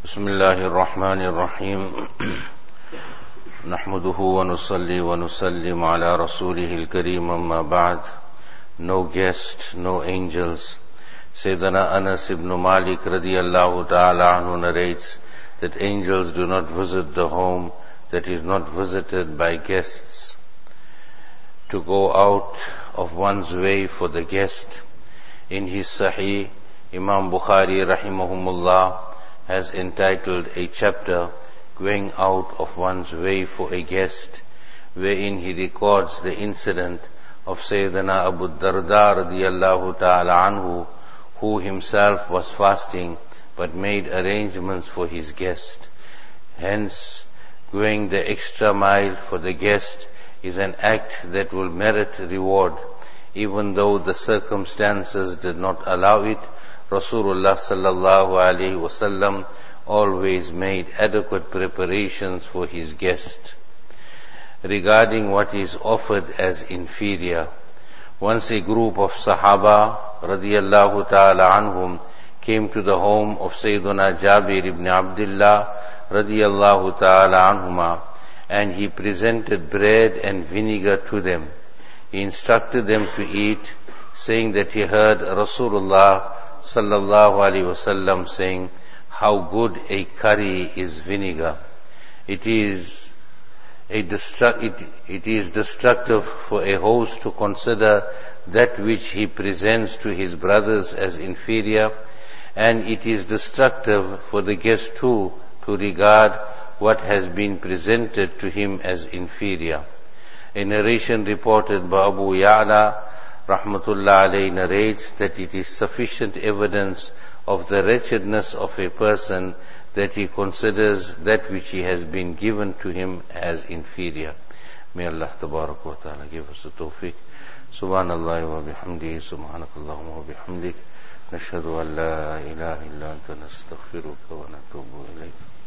بسم الله الرحمن الرحيم نحمده ونصلي ونسلم على رسوله الكريم أما بعد. No guest, no angels. Sayyidina Anas ibn Malik radiyallahu ta'ala anhu narrates that angels do not visit the home that is not visited by guests. To go out of one's way for the guest. In his Sahih, Imam Bukhari rahimahumullah has entitled a chapter, Going Out of One's Way for a Guest, wherein he records the incident of Sayyidina Abu Darda radiyallahu ta'ala anhu, who himself was fasting but made arrangements for his guest. Hence, going the extra mile for the guest is an act that will merit reward, even though the circumstances did not allow it. Rasulullah sallallahu alaihi wasallam always made adequate preparations for his guest. Regarding what is offered as inferior, once a group of Sahaba radiyallahu ta'ala anhum came to the home of Sayyiduna Jabir ibn Abdullah radiyallahu ta'ala anhuma, and he presented bread and vinegar to them. He instructed them to eat, saying that he heard Rasulullah sallallahu alaihi wasallam saying, how good a curry is vinegar. It is destructive for a host to consider that which he presents to his brothers as inferior, and it is destructive for the guest too to regard what has been presented to him as inferior. A narration reported by Abu Ya'la rahmatullah alayhi narrates that it is sufficient evidence of the wretchedness of a person that he considers that which he has been given to him as inferior. May Allah tabarak wa ta'ala give us the tawfiq. Subhanallah wa bihamdihi, subhanakallahumma wa bihamdik, nashhadu an la ilaha illa anta nastaghfiruka wa natubu ilayk.